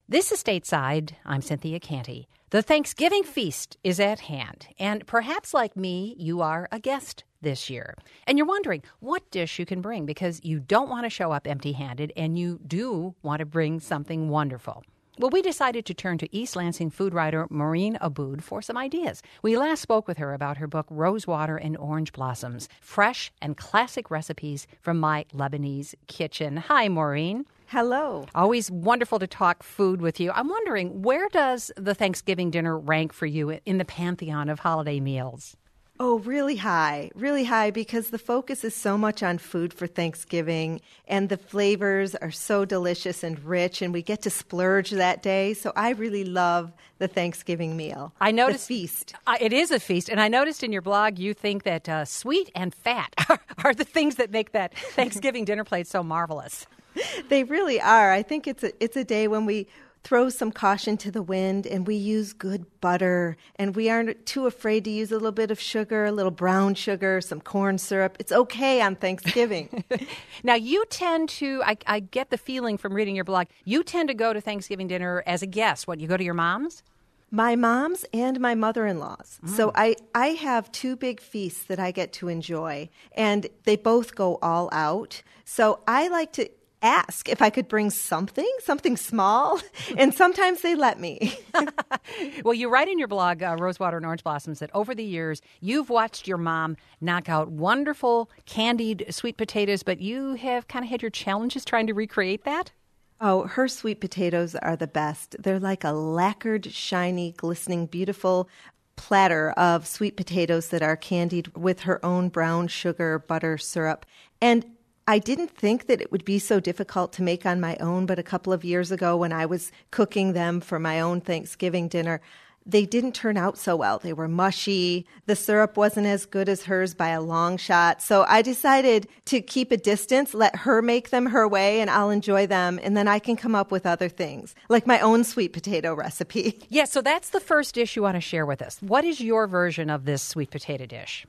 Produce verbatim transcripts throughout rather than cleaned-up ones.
This is Stateside. I'm Cynthia Canty. The Thanksgiving feast is at hand, and perhaps like me, you are a guest this year. And you're wondering what dish you can bring because you don't want to show up empty-handed and you do want to bring something wonderful. Well, we decided to turn to East Lansing food writer Maureen Aboud for some ideas. We last spoke with her about her book, Rosewater and Orange Blossoms, Fresh and Classic Recipes from My Lebanese Kitchen. Hi, Maureen. Hello. Always wonderful to talk food with you. I'm wondering, where does the Thanksgiving dinner rank for you in the pantheon of holiday meals? Oh, really high, really high, because the focus is so much on food for Thanksgiving, and the flavors are so delicious and rich, and we get to splurge that day. So I really love the Thanksgiving meal. I noticed the feast. Uh, it is a feast, and I noticed in your blog you think that uh, sweet and fat are, are the things that make that Thanksgiving dinner plate so marvelous. They really are. I think it's a it's a day when we throw some caution to the wind and we use good butter and we aren't too afraid to use a little bit of sugar, a little brown sugar, some corn syrup. It's okay on Thanksgiving. Now, you tend to, I, I get the feeling from reading your blog, you tend to go to Thanksgiving dinner as a guest. What, you go to your mom's? My mom's and my mother-in-law's. Mm. So I, I have two big feasts that I get to enjoy, and they both go all out. So I like to ask if I could bring something, something small, and sometimes they let me. Well, you write in your blog, uh, Rosewater and Orange Blossoms, that over the years you've watched your mom knock out wonderful candied sweet potatoes, but you have kind of had your challenges trying to recreate that? Oh, her sweet potatoes are the best. They're like a lacquered, shiny, glistening, beautiful platter of sweet potatoes that are candied with her own brown sugar, butter, syrup. And I didn't think that it would be so difficult to make on my own, but a couple of years ago when I was cooking them for my own Thanksgiving dinner, they didn't turn out so well. They were mushy. The syrup wasn't as good as hers by a long shot. So I decided to keep a distance, let her make them her way, and I'll enjoy them. And then I can come up with other things, like my own sweet potato recipe. Yeah, so that's the first dish you want to share with us. What is your version of this sweet potato dish?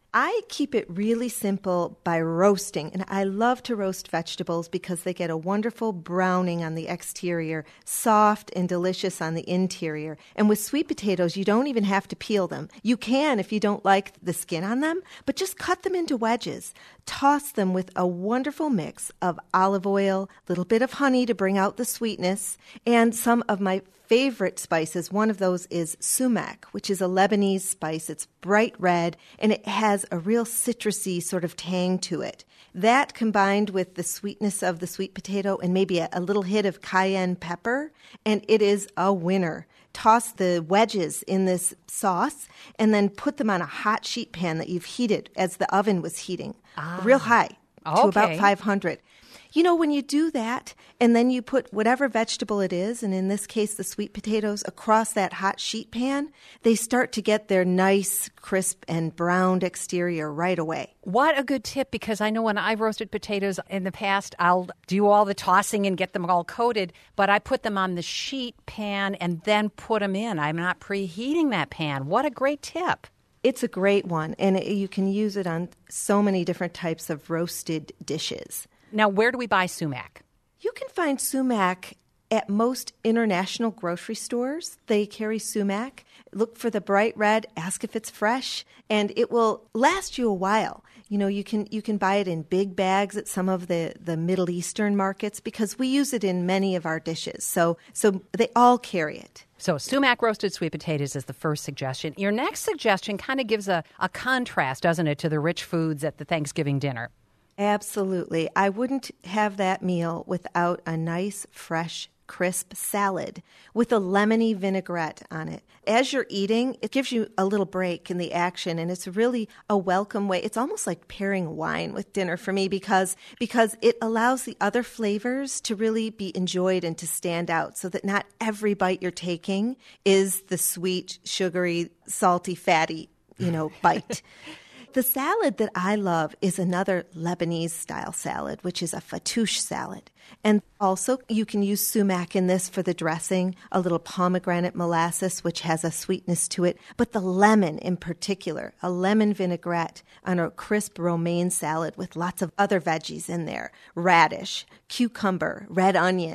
I keep it really simple by roasting, and I love to roast vegetables because they get a wonderful browning on the exterior, soft and delicious on the interior. And with sweet potatoes, you don't even have to peel them. You can if you don't like the skin on them, but just cut them into wedges. Toss them with a wonderful mix of olive oil, a little bit of honey to bring out the sweetness, and some of my favorite spices. One of those is sumac, which is a Lebanese spice. It's bright red, and it has a real citrusy sort of tang to it. That combined with the sweetness of the sweet potato and maybe a, a little hit of cayenne pepper, and it is a winner. Toss the wedges in this sauce and then put them on a hot sheet pan that you've heated as the oven was heating, ah, real high, okay. to about five hundred. You know, when you do that, and then you put whatever vegetable it is, and in this case the sweet potatoes, across that hot sheet pan, they start to get their nice, crisp, and browned exterior right away. What a good tip, because I know when I've roasted potatoes in the past, I'll do all the tossing and get them all coated, but I put them on the sheet pan and then put them in. I'm not preheating that pan. What a great tip. It's a great one, and it, you can use it on so many different types of roasted dishes. Now, where do we buy sumac? You can find sumac at most international grocery stores. They carry sumac. Look for the bright red, ask if it's fresh, and it will last you a while. You know, you can you can buy it in big bags at some of the, the Middle Eastern markets because we use it in many of our dishes. So so they all carry it. So sumac roasted sweet potatoes is the first suggestion. Your next suggestion kind of gives a, a contrast, doesn't it, to the rich foods at the Thanksgiving dinner? Absolutely. I wouldn't have that meal without a nice, fresh, crisp salad with a lemony vinaigrette on it. As you're eating, it gives you a little break in the action, and it's really a welcome way. It's almost like pairing wine with dinner for me because because it allows the other flavors to really be enjoyed and to stand out so that not every bite you're taking is the sweet, sugary, salty, fatty, you know, bite. The salad that I love is another Lebanese-style salad, which is a fattoush salad. And also, you can use sumac in this for the dressing, a little pomegranate molasses, which has a sweetness to it, but the lemon in particular, a lemon vinaigrette on a crisp romaine salad with lots of other veggies in there, radish, cucumber, red onion.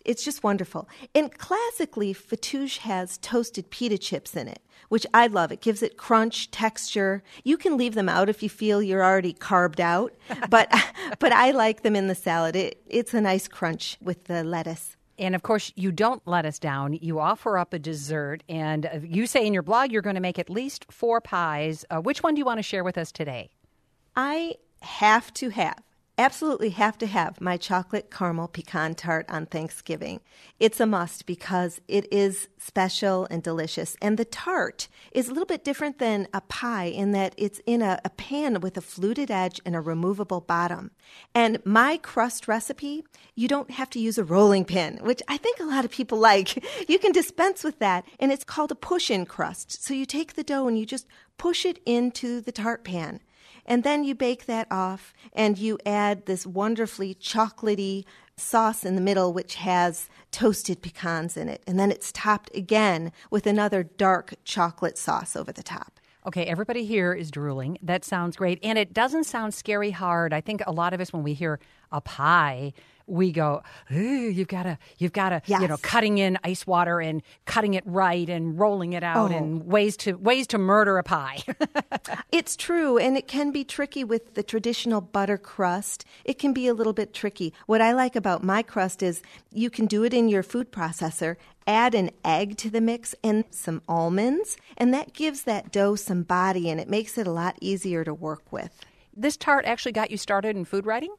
It's just wonderful. And classically, fattoush has toasted pita chips in it, which I love. It gives it crunch, texture. You can leave them out if you feel you're already carved out, but but I like them in the salad. It, it's a nice crunch with the lettuce. And, of course, you don't let us down. You offer up a dessert, and uh, you say in your blog you're going to make at least four pies. Uh, which one do you want to share with us today? I have to have, absolutely have to have my chocolate caramel pecan tart on Thanksgiving. It's a must because it is special and delicious. And the tart is a little bit different than a pie in that it's in a, a pan with a fluted edge and a removable bottom. And my crust recipe, you don't have to use a rolling pin, which I think a lot of people like. You can dispense with that, and it's called a push-in crust. So you take the dough and you just push it into the tart pan. And then you bake that off, and you add this wonderfully chocolatey sauce in the middle, which has toasted pecans in it. And then it's topped again with another dark chocolate sauce over the top. Okay, everybody here is drooling. That sounds great. And it doesn't sound scary hard. I think a lot of us, when we hear a pie, we go, you've got to, you've got to, yes. you know, cutting in ice water and cutting it right and rolling it out oh. and ways to ways to murder a pie. It's true, and it can be tricky with the traditional butter crust. It can be a little bit tricky. What I like about my crust is you can do it in your food processor, add an egg to the mix and some almonds, and that gives that dough some body, and it makes it a lot easier to work with. This tart actually got you started in food writing?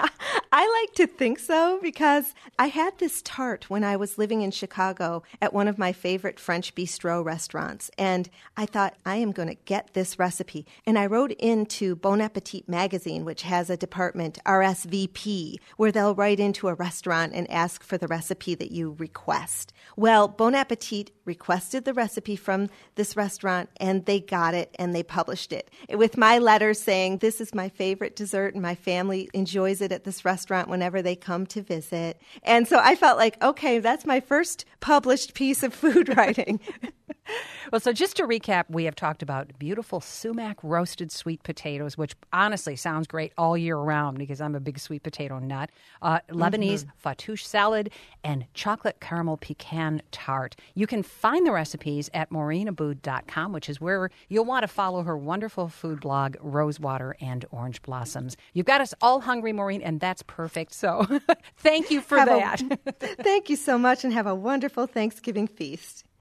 I like to think so because I had this tart when I was living in Chicago at one of my favorite French bistro restaurants. And I thought, I am going to get this recipe. And I wrote into Bon Appetit magazine, which has a department, R S V P, where they'll write into a restaurant and ask for the recipe that you request. Well, Bon Appetit requested the recipe from this restaurant, and they got it, and they published it with my letter saying, this is my favorite dessert, and my family enjoys it at this restaurant whenever they come to visit. And so I felt like, okay, that's my first published piece of food writing. Well, so just to recap, we have talked about beautiful sumac roasted sweet potatoes, which honestly sounds great all year round because I'm a big sweet potato nut, uh, Lebanese mm-hmm. fattoush salad, and chocolate caramel pecan tart. You can find the recipes at maureen abood dot com, which is where you'll want to follow her wonderful food blog, Rosewater and Orange Blossoms. You've got us all hungry, Maureen, and that's perfect. So thank you for have that. A, thank you so much, and have a wonderful Thanksgiving feast.